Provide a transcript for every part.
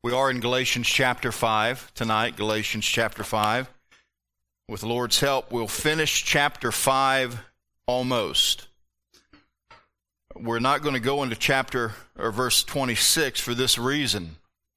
We are in Galatians chapter 5 tonight, Galatians chapter 5. With the Lord's help, we'll finish chapter 5 almost. We're not going to go into chapter or verse 26 for this reason.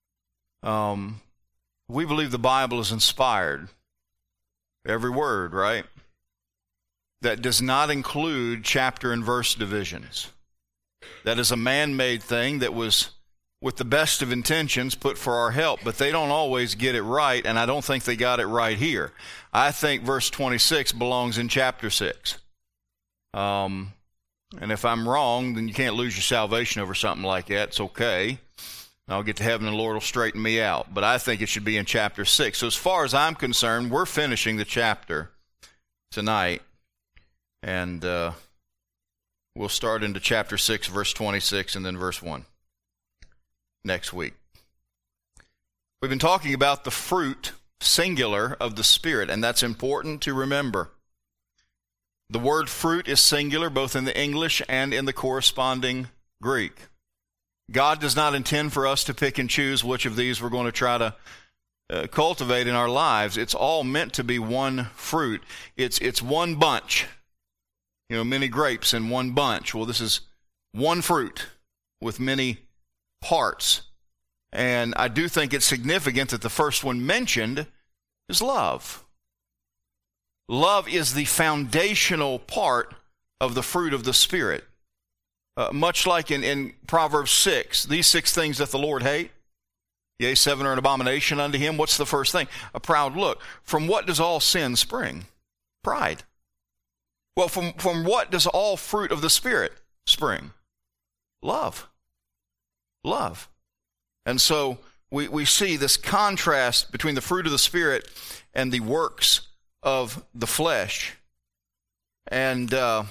We believe the Bible is inspired. Every word, right? That does not include chapter and verse divisions. That is a man-made thing that was, with the best of intentions, put for our help, but they don't always get it right, and I don't think they got it right here. I think verse 26 belongs in chapter 6. And if I'm wrong, then you can't lose your salvation over something like that. It's okay. I'll get to heaven and the Lord will straighten me out. But I think it should be in chapter 6. So as far as I'm concerned, we're finishing the chapter tonight. And we'll start into chapter 6, verse 26, and then verse 1 next week. We've been talking about the fruit, singular, of the Spirit, and that's important to remember. The word fruit is singular both in the English and in the corresponding Greek. God does not intend for us to pick and choose which of these we're going to try to cultivate in our lives. It's all meant to be one fruit. It's one bunch. You know, many grapes in one bunch. Well, this is one fruit with many parts. And I do think it's significant that the first one mentioned is love. Love is the foundational part of the fruit of the Spirit. Much like in Proverbs 6, these 6 things that the Lord hate, yea, 7 are an abomination unto him. What's the first thing? A proud look. From what does all sin spring? Pride. Well, from what does all fruit of the Spirit spring? Love. Love. And so we see this contrast between the fruit of the Spirit and the works of the flesh. And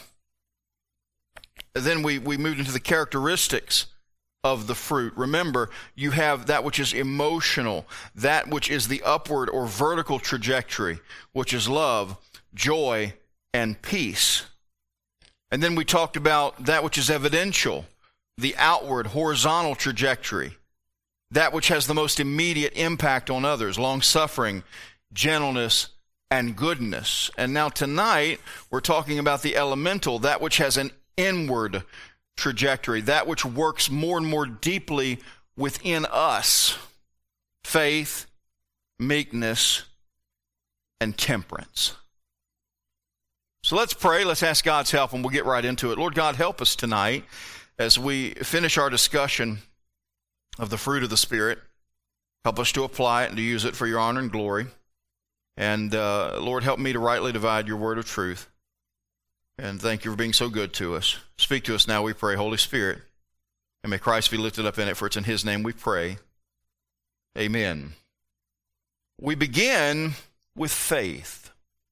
then we moved into the characteristics of the fruit. Remember, you have that which is emotional, that which is the upward or vertical trajectory, which is love, joy, and peace. And then we talked about that which is evidential, the outward horizontal trajectory, that which has the most immediate impact on others, long-suffering, gentleness, and goodness. And now tonight, we're talking about the elemental, that which has an inward trajectory, that which works more and more deeply within us, faith, meekness, and temperance. So let's pray, let's ask God's help, and we'll get right into it. Lord God, help us tonight as we finish our discussion of the fruit of the Spirit. Help us to apply it and to use it for your honor and glory. And Lord, help me to rightly divide your word of truth. And thank you for being so good to us. Speak to us now, we pray, Holy Spirit. And may Christ be lifted up in it, for it's in his name we pray. Amen. We begin with faith.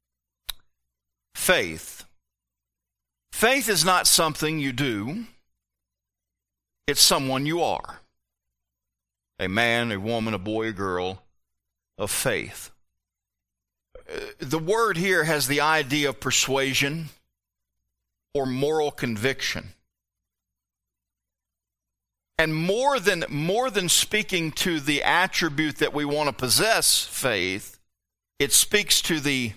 Faith. Faith is not something you do. It's someone you are. A man, a woman, a boy, a girl of faith. The word here has the idea of persuasion or moral conviction. And more than speaking to the attribute that we want to possess, faith, it speaks to the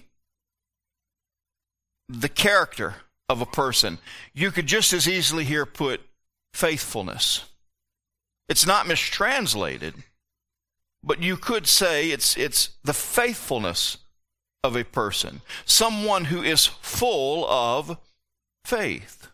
character of a person. You could just as easily here put faithfulness. It's not mistranslated, but you could say it's the faithfulness of a person, someone who is full of faith.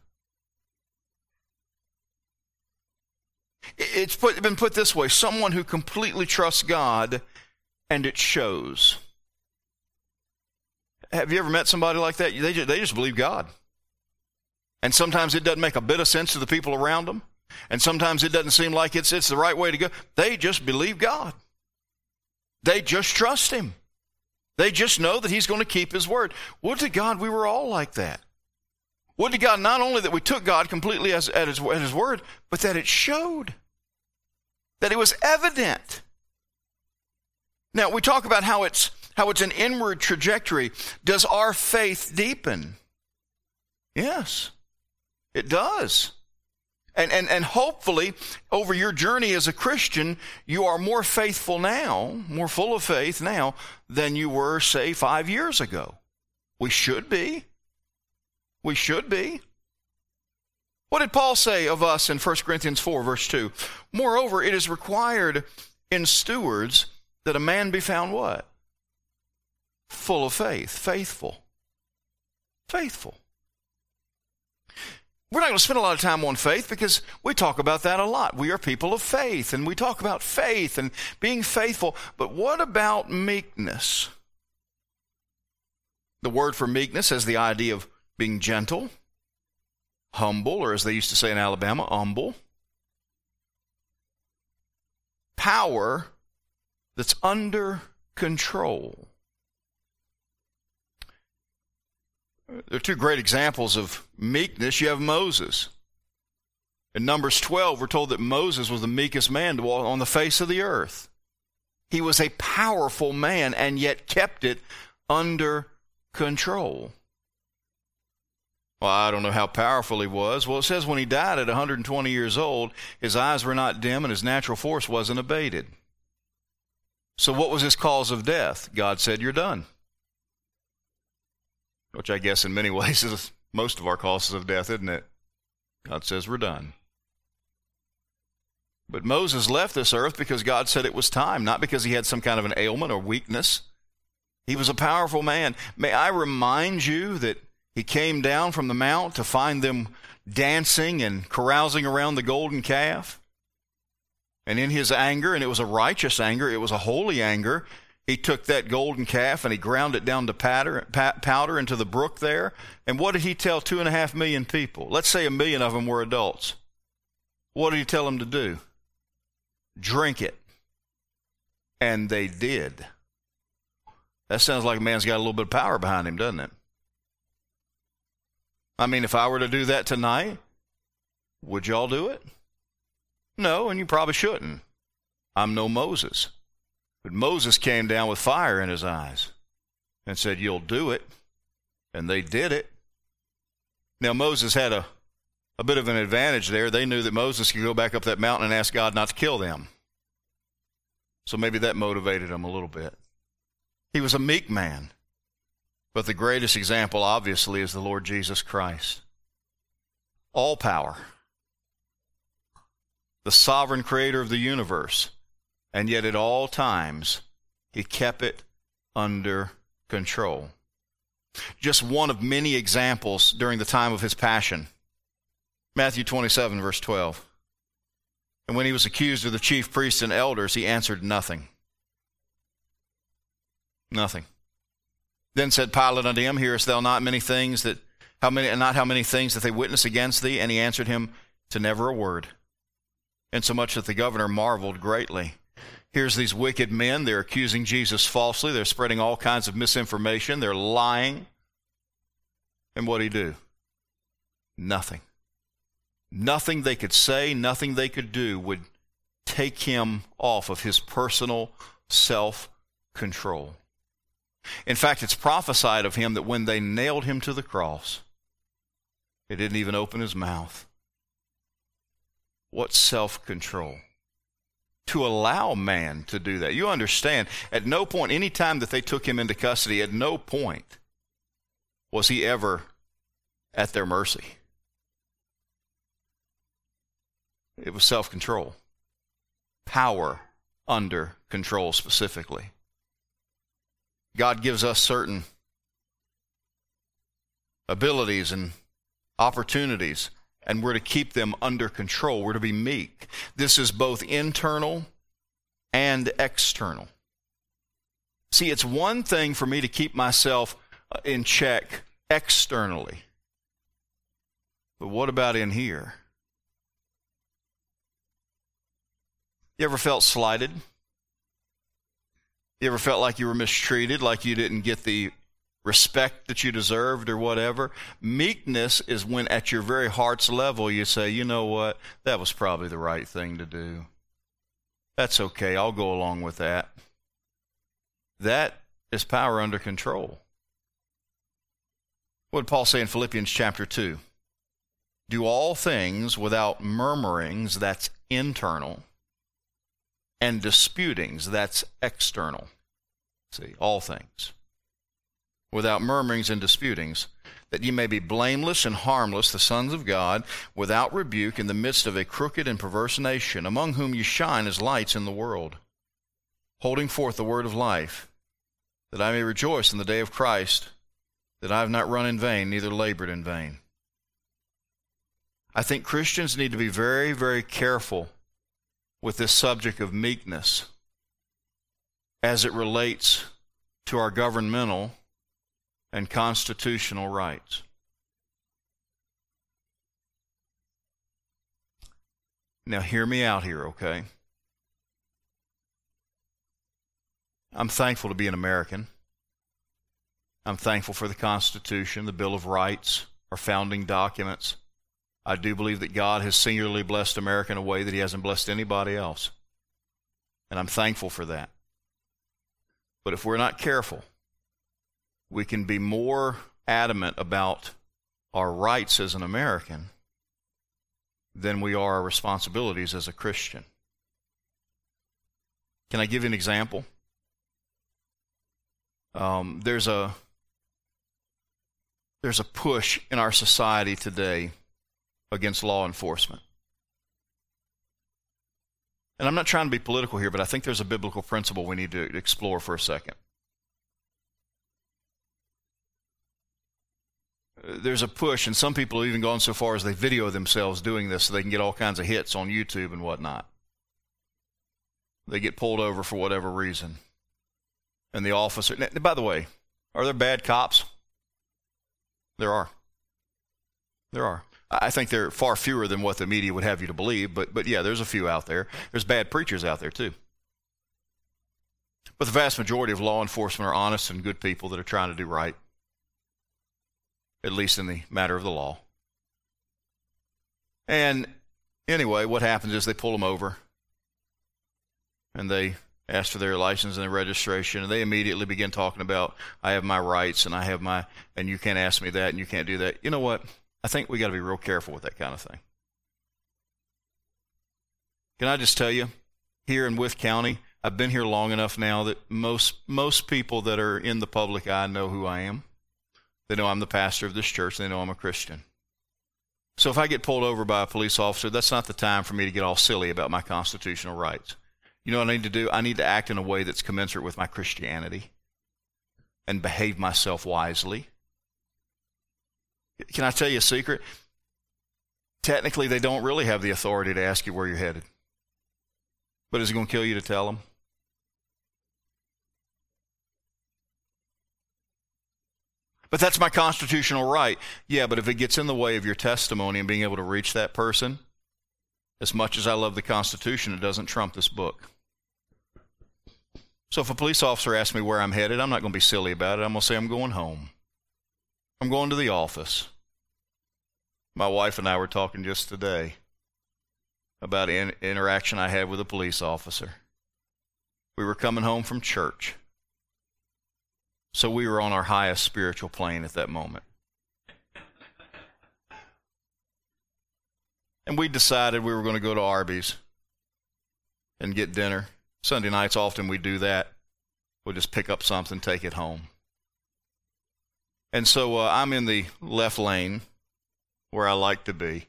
It's been put this way, someone who completely trusts God and it shows. Have you ever met somebody like that? They just believe God. And sometimes it doesn't make a bit of sense to the people around them. And sometimes it doesn't seem like it's the right way to go. They just believe God. They just trust him. They just know that he's going to keep his word. Would to God we were all like that. Would to God not only that we took God completely at his word, but that it showed. That it was evident. Now, we talk about how it's an inward trajectory. Does our faith deepen? Yes, it does. And hopefully, over your journey as a Christian, you are more faithful now, more full of faith now, than you were, say, 5 years ago. We should be. We should be. What did Paul say of us in 1 Corinthians 4, verse 2? Moreover, it is required in stewards that a man be found what? Full of faith, faithful. Faithful. We're not going to spend a lot of time on faith because we talk about that a lot. We are people of faith, and we talk about faith and being faithful. But what about meekness? The word for meekness has the idea of being gentle, humble, or as they used to say in Alabama, humble. Power that's under control. There are two great examples of meekness. You have Moses. In Numbers 12, we're told that Moses was the meekest man to walk on the face of the earth. He was a powerful man and yet kept it under control. Well, I don't know how powerful he was. Well, it says when he died at 120 years old, his eyes were not dim and his natural force wasn't abated. So what was his cause of death? God said, "You're done." Which I guess in many ways is most of our causes of death, isn't it? God says we're done. But Moses left this earth because God said it was time, not because he had some kind of an ailment or weakness. He was a powerful man. May I remind you that he came down from the mount to find them dancing and carousing around the golden calf. And in his anger, and it was a righteous anger, it was a holy anger, he took that golden calf and he ground it down to powder into the brook there. And what did he tell 2.5 million people? Let's say 1 million of them were adults. What did he tell them to do? Drink it. And they did. That sounds like a man's got a little bit of power behind him, doesn't it? I mean, if I were to do that tonight, would y'all do it? No, and you probably shouldn't. I'm no Moses. But Moses came down with fire in his eyes and said, "You'll do it." And they did it. Now, Moses had a bit of an advantage there. They knew that Moses could go back up that mountain and ask God not to kill them. So maybe that motivated him a little bit. He was a meek man. But the greatest example, obviously, is the Lord Jesus Christ. All power. The sovereign creator of the universe. And yet at all times, he kept it under control. Just one of many examples during the time of his passion. Matthew 27, verse 12. And when he was accused of the chief priests and elders, he answered nothing. Nothing. Then said Pilate unto him, "Hearest thou not many things how many things that they witness against thee?" And he answered him, "To never a word." Insomuch that the governor marveled greatly. Here's these wicked men. They're accusing Jesus falsely. They're spreading all kinds of misinformation. They're lying. And what did he do? Nothing. Nothing they could say, nothing they could do would take him off of his personal self-control. In fact, it's prophesied of him that when they nailed him to the cross, he didn't even open his mouth. What self-control? To allow man to do that. You understand, at no point, any time that they took him into custody, at no point was he ever at their mercy. It was self-control. Power under control specifically. God gives us certain abilities and opportunities, and we're to keep them under control. We're to be meek. This is both internal and external. See, it's one thing for me to keep myself in check externally. But what about in here? You ever felt slighted? You ever felt like you were mistreated, like you didn't get the respect that you deserved or whatever? Meekness is when at your very heart's level you say, "You know what, that was probably the right thing to do. That's okay, I'll go along with that." That is power under control. What did Paul say in Philippians chapter 2? Do all things without murmurings, that's internal, and disputings, that's external. See, all things. Without murmurings and disputings, that ye may be blameless and harmless, the sons of God, without rebuke, in the midst of a crooked and perverse nation, among whom ye shine as lights in the world, holding forth the word of life, that I may rejoice in the day of Christ, that I have not run in vain, neither labored in vain. I think Christians need to be very, very careful with this subject of meekness as it relates to our governmental and constitutional rights. Now, hear me out here, okay? I'm thankful to be an American. I'm thankful for the Constitution, the Bill of Rights, our founding documents. I do believe that God has singularly blessed America in a way that He hasn't blessed anybody else. And I'm thankful for that. But if we're not careful, we can be more adamant about our rights as an American than we are our responsibilities as a Christian. Can I give you an example? There's a push in our society today against law enforcement. And I'm not trying to be political here, but I think there's a biblical principle we need to explore for a second. There's a push, and some people have even gone so far as they video themselves doing this so they can get all kinds of hits on YouTube and whatnot. They get pulled over for whatever reason. And the officer, by the way, are there bad cops? There are. There are. I think there are far fewer than what the media would have you to believe, but yeah, there's a few out there. There's bad preachers out there too. But the vast majority of law enforcement are honest and good people that are trying to do right, at least in the matter of the law. And anyway, what happens is they pull them over, and they ask for their license and their registration, and they immediately begin talking about, I have my rights, and I have my, and you can't ask me that, and you can't do that. You know what? I think we got to be real careful with that kind of thing. Can I just tell you, here in Wythe County, I've been here long enough now that most people that are in the public eye know who I am. They know I'm the pastor of this church. They know I'm a Christian. So if I get pulled over by a police officer, that's not the time for me to get all silly about my constitutional rights. You know what I need to do? I need to act in a way that's commensurate with my Christianity and behave myself wisely. Can I tell you a secret? Technically, they don't really have the authority to ask you where you're headed. But is it going to kill you to tell them? But that's my constitutional right. Yeah, but if it gets in the way of your testimony and being able to reach that person, as much as I love the Constitution, it doesn't trump this book. So if a police officer asks me where I'm headed, I'm not going to be silly about it. I'm going to say I'm going home. I'm going to the office. My wife and I were talking just today about an interaction I had with a police officer. We were coming home from church. So we were on our highest spiritual plane at that moment. And we decided we were going to go to Arby's and get dinner. Sunday nights, often we do that. We'll just pick up something, take it home. And so I'm in the left lane where I like to be.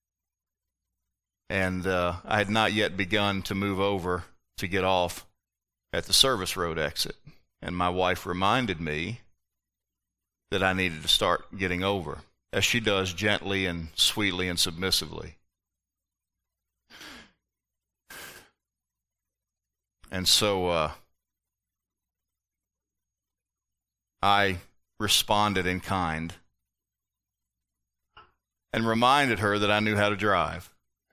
And I had not yet begun to move over to get off at the service road exit. And my wife reminded me that I needed to start getting over, as she does gently and sweetly and submissively. And so I responded in kind and reminded her that I knew how to drive.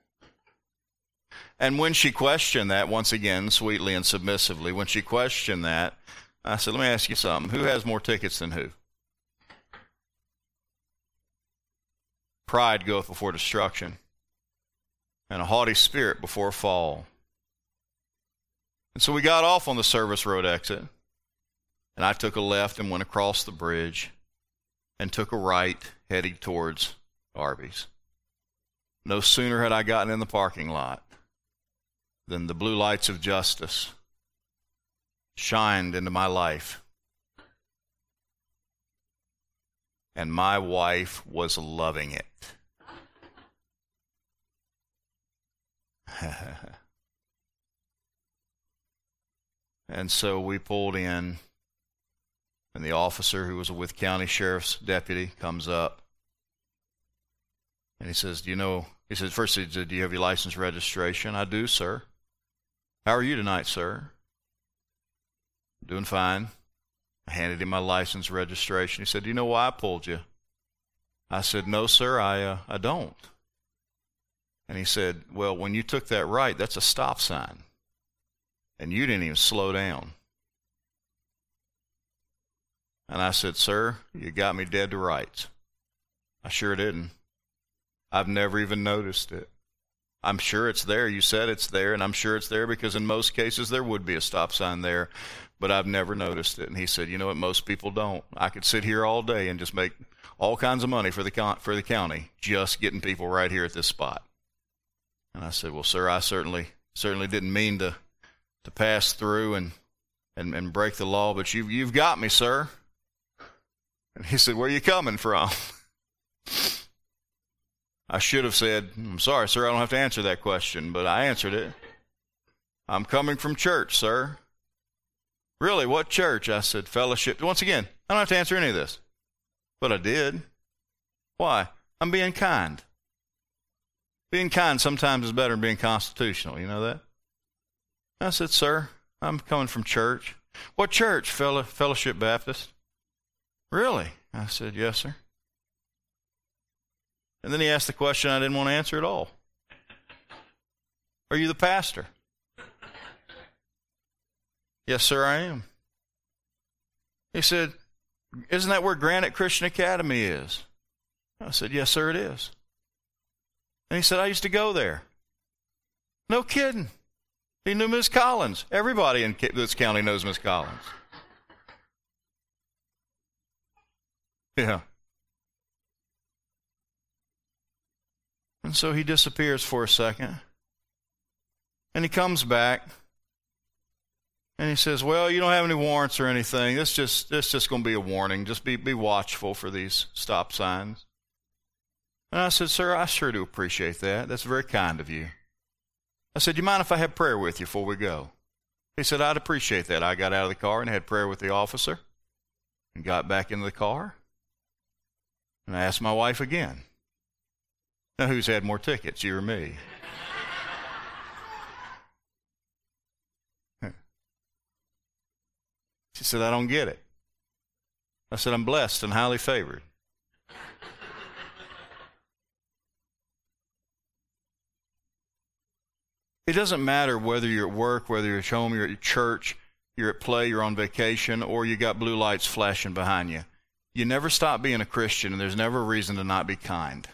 And when she questioned that, once again, sweetly and submissively, when she questioned that, I said, let me ask you something. Who has more tickets than who? Pride goeth before destruction, and a haughty spirit before a fall. And so we got off on the service road exit, and I took a left and went across the bridge and took a right heading towards Arby's. No sooner had I gotten in the parking lot than the blue lights of justice shined into my life. And my wife was loving it. And so we pulled in, and the officer who was with county sheriff's deputy comes up, and he says, first he said, do you have your license registration? I do, sir. How are you tonight, sir? Doing fine. I handed him my license registration. He said, do you know why I pulled you? I said, no, sir, I don't. And he said, well, when you took that right, that's a stop sign. And you didn't even slow down. And I said, sir, you got me dead to rights. I sure didn't. I've never even noticed it. I'm sure it's there. You said it's there, and I'm sure it's there because in most cases there would be a stop sign there, but I've never noticed it. And he said, you know what, most people don't. I could sit here all day and just make all kinds of money for the county just getting people right here at this spot. And I said, well, sir, I certainly didn't mean to pass through and break the law, but you've got me, sir. And he said, where are you coming from? I should have said, I'm sorry, sir, I don't have to answer that question, but I answered it. I'm coming from church, sir. Really, what church? I said, Fellowship. Once again, I don't have to answer any of this, but I did. Why? I'm being kind. Being kind sometimes is better than being constitutional. You know that? I said, sir, I'm coming from church. What church? Fellowship Baptist. Really? I said, yes, sir. And then he asked the question I didn't want to answer at all. Are you the pastor? Yes, sir, I am. He said, isn't that where Granite Christian Academy is? I said, yes, sir, it is. And he said, I used to go there. No kidding. He knew Miss Collins. Everybody in this county knows Miss Collins. Yeah. And so he disappears for a second. And he comes back. And he says, well, you don't have any warrants or anything. It's just going to be a warning. Just be watchful for these stop signs. And I said, sir, I sure do appreciate that. That's very kind of you. I said, you mind if I have prayer with you before we go? He said, I'd appreciate that. I got out of the car and had prayer with the officer and got back into the car. And I asked my wife again. Now, who's had more tickets, you or me? She said, I don't get it. I said, I'm blessed and highly favored. It doesn't matter whether you're at work, whether you're at home, you're at church, you're at play, you're on vacation, or you got blue lights flashing behind you. You never stop being a Christian, and there's never a reason to not be kind.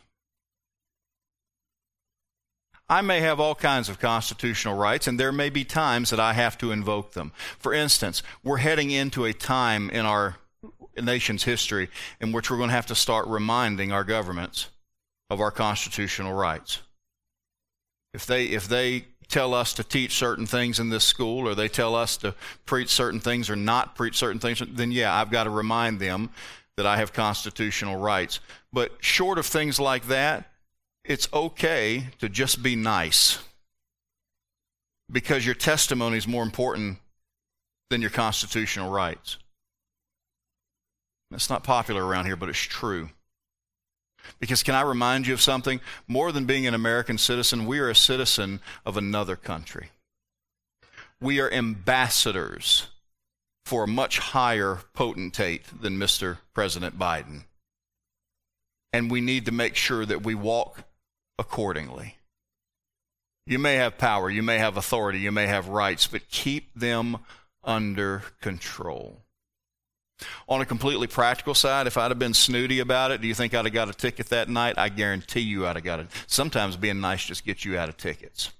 I may have all kinds of constitutional rights, and there may be times that I have to invoke them. For instance, we're heading into a time in our nation's history in which we're going to have to start reminding our governments of our constitutional rights. If they tell us to teach certain things in this school, or they tell us to preach certain things or not preach certain things, then yeah, I've got to remind them that I have constitutional rights. But short of things like that, it's okay to just be nice, because your testimony is more important than your constitutional rights. That's not popular around here, but it's true. Because can I remind you of something? More than being an American citizen, we are a citizen of another country. We are ambassadors for a much higher potentate than Mr. President Biden. And we need to make sure that we walk accordingly. You may have power, you may have authority, you may have rights, but keep them under control. On a completely practical side, if I'd have been snooty about it, do you think I'd have got a ticket that night? I guarantee you I'd have got it. Sometimes being nice just gets you out of tickets.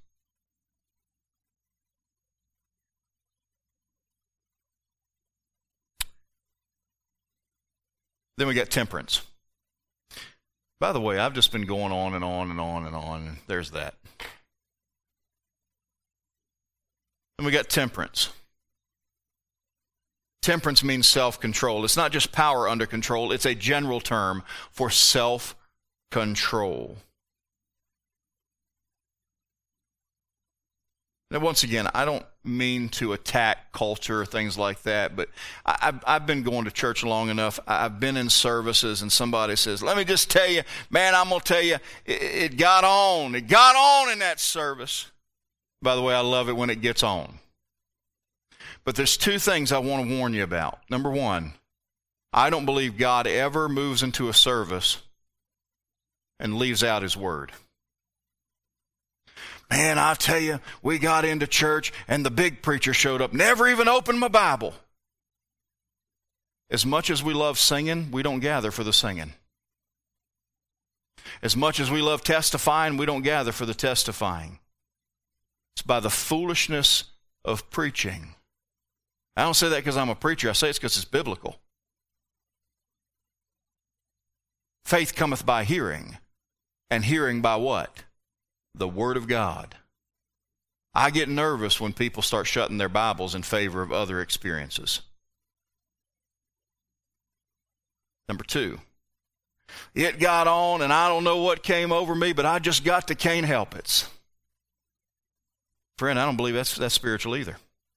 Then we got temperance. By the way, I've just been going on and on and on and on, and there's that. And we got temperance. Temperance means self-control. It's not just power under control. It's a general term for self-control. Now, once again, I don't mean to attack culture or things like that, but I've been going to church long enough. I've been in services, and somebody says, let me just tell you, man, I'm going to tell you, it got on. It got on in that service. By the way, I love it when it gets on. But there's two things I want to warn you about. Number one, I don't believe God ever moves into a service and leaves out his word. Man, I tell you, we got into church and the big preacher showed up, never even opened my Bible. As much as we love singing, we don't gather for the singing. As much as we love testifying, we don't gather for the testifying. It's by the foolishness of preaching. I don't say that because I'm a preacher. I say it's because it's biblical. Faith cometh by hearing, and hearing by what? The Word of God. I get nervous when people start shutting their Bibles in favor of other experiences. Number two, it got on, and I don't know what came over me, but I just got to can't help it. Friend, I don't believe that's spiritual either.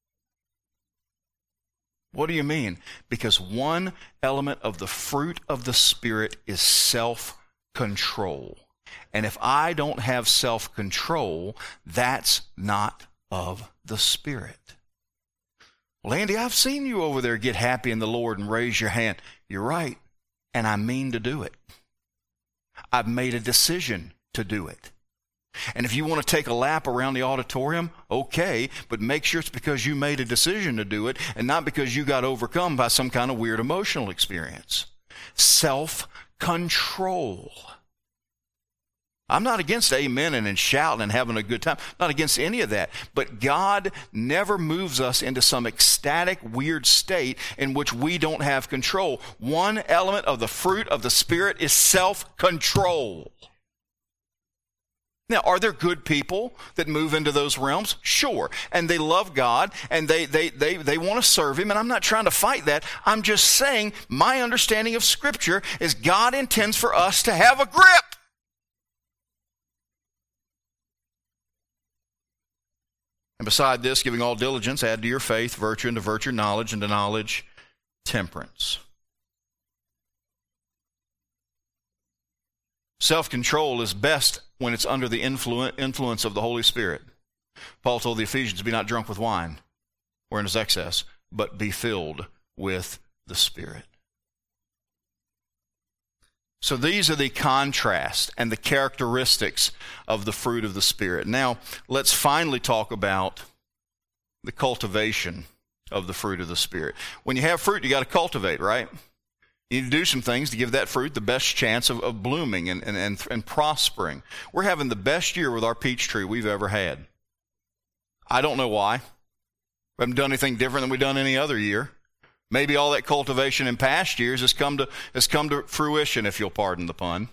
What do you mean? Because one element of the fruit of the Spirit is self-control. And if I don't have self-control, that's not of the Spirit. Well, Andy, I've seen you over there get happy in the Lord and raise your hand. You're right, and I mean to do it. I've made a decision to do it. And if you want to take a lap around the auditorium, okay, but make sure it's because you made a decision to do it and not because you got overcome by some kind of weird emotional experience. Self-control. I'm not against amening and shouting and having a good time. Not against any of that. But God never moves us into some ecstatic, weird state in which we don't have control. One element of the fruit of the Spirit is self-control. Now, are there good people that move into those realms? Sure. And they love God, and they want to serve Him, and I'm not trying to fight that. I'm just saying my understanding of Scripture is God intends for us to have a grip. And beside this, giving all diligence, add to your faith virtue, and to virtue knowledge, and to knowledge temperance. Self-control is best when it's under the influence of the Holy Spirit. Paul told the Ephesians, be not drunk with wine, wherein is excess, but be filled with the Spirit. So these are the contrast and the characteristics of the fruit of the Spirit. Now, let's finally talk about the cultivation of the fruit of the Spirit. When you have fruit, you got to cultivate, right? You need to do some things to give that fruit the best chance of blooming and prospering. We're having the best year with our peach tree we've ever had. I don't know why. We haven't done anything different than we've done any other year. Maybe all that cultivation in past years has come to fruition, if you'll pardon the pun.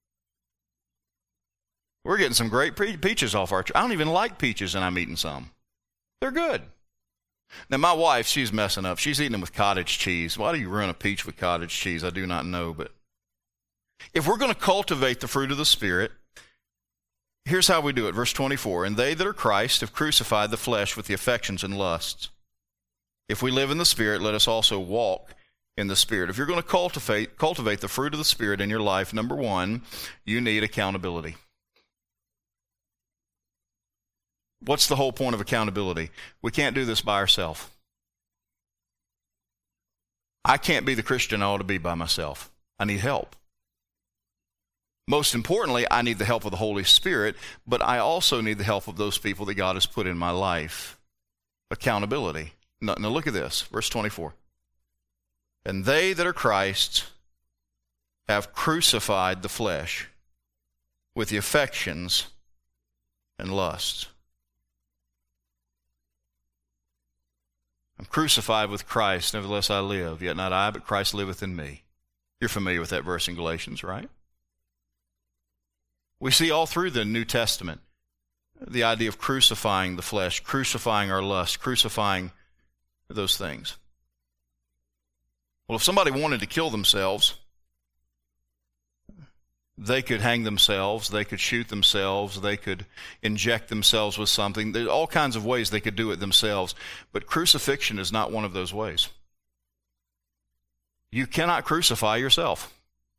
We're getting some great peaches off our tree. I don't even like peaches, and I'm eating some. They're good. Now, my wife, she's messing up. She's eating them with cottage cheese. Why do you ruin a peach with cottage cheese? I do not know. But if we're going to cultivate the fruit of the Spirit, here's how we do it. Verse 24, and they that are Christ have crucified the flesh with the affections and lusts. If we live in the Spirit, let us also walk in the Spirit. If you're going to cultivate the fruit of the Spirit in your life, number one, you need accountability. What's the whole point of accountability? We can't do this by ourselves. I can't be the Christian I ought to be by myself. I need help. Most importantly, I need the help of the Holy Spirit, but I also need the help of those people that God has put in my life. Accountability. Now look at this, verse 24. And they that are Christ's have crucified the flesh with the affections and lusts. I'm crucified with Christ, nevertheless I live, yet not I, but Christ liveth in me. You're familiar with that verse in Galatians, right? We see all through the New Testament the idea of crucifying the flesh, crucifying our lust, crucifying those things. Well, if somebody wanted to kill themselves, they could hang themselves, they could shoot themselves, they could inject themselves with something. There's all kinds of ways they could do it themselves, but crucifixion is not one of those ways. You cannot crucify yourself.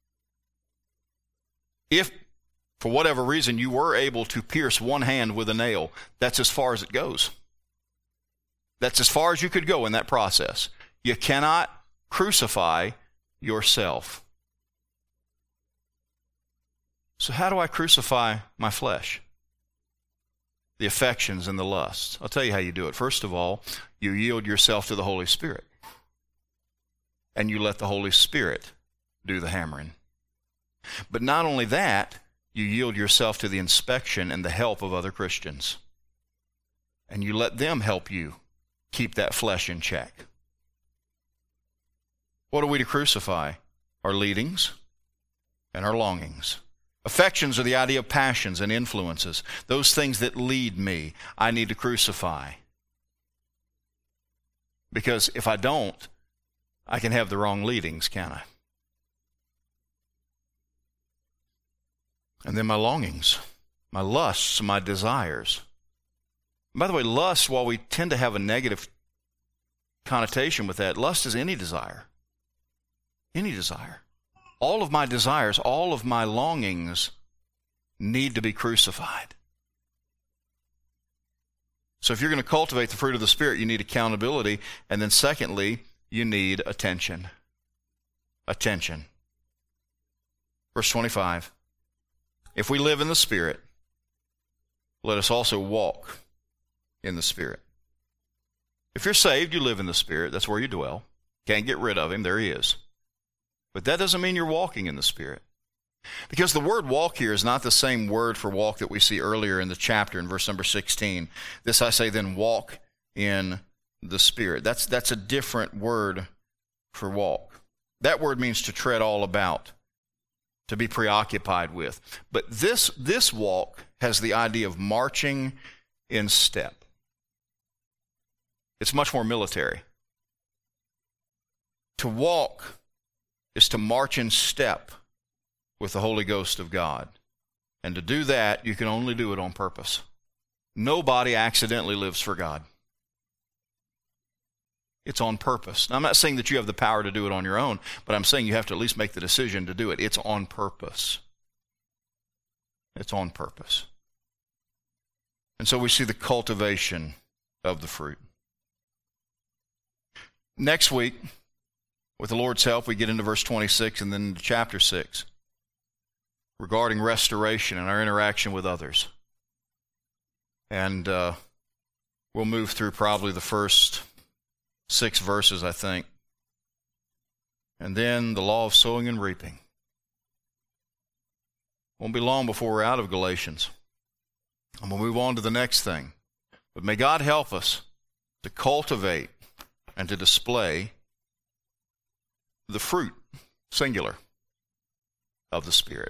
If, for whatever reason, you were able to pierce one hand with a nail, that's as far as it goes. That's as far as you could go in that process. You cannot crucify yourself. So how do I crucify my flesh? The affections and the lusts. I'll tell you how you do it. First of all, you yield yourself to the Holy Spirit. And you let the Holy Spirit do the hammering. But not only that, you yield yourself to the inspection and the help of other Christians. And you let them help you keep that flesh in check. What are we to crucify? Our leadings and our longings. Affections are the idea of passions and influences. Those things that lead me, I need to crucify. Because if I don't, I can have the wrong leadings, can't I? And then my longings, my lusts, my desires. By the way, lust, while we tend to have a negative connotation with that, lust is any desire. Any desire. All of my desires, all of my longings need to be crucified. So if you're going to cultivate the fruit of the Spirit, you need accountability. And then secondly, you need attention. Attention. Verse 25. If we live in the Spirit, let us also walk in the Spirit. If you're saved, you live in the Spirit. That's where you dwell. Can't get rid of Him. There He is. But that doesn't mean you're walking in the Spirit. Because the word walk here is not the same word for walk that we see earlier in the chapter in verse number 16. This I say then, walk in the Spirit. That's a different word for walk. That word means to tread all about, to be preoccupied with. But this walk has the idea of marching in step. It's much more military. To walk is to march in step with the Holy Ghost of God. And to do that, you can only do it on purpose. Nobody accidentally lives for God. It's on purpose. Now, I'm not saying that you have the power to do it on your own, but I'm saying you have to at least make the decision to do it. It's on purpose. It's on purpose. And so we see the cultivation of the fruit. Next week, with the Lord's help, we get into verse 26 and then into chapter 6 regarding restoration and our interaction with others. And we'll move through probably the first 6 verses, I think. And then the law of sowing and reaping. Won't be long before we're out of Galatians. And we'll move on to the next thing. But may God help us to cultivate and to display the fruit, singular, of the Spirit.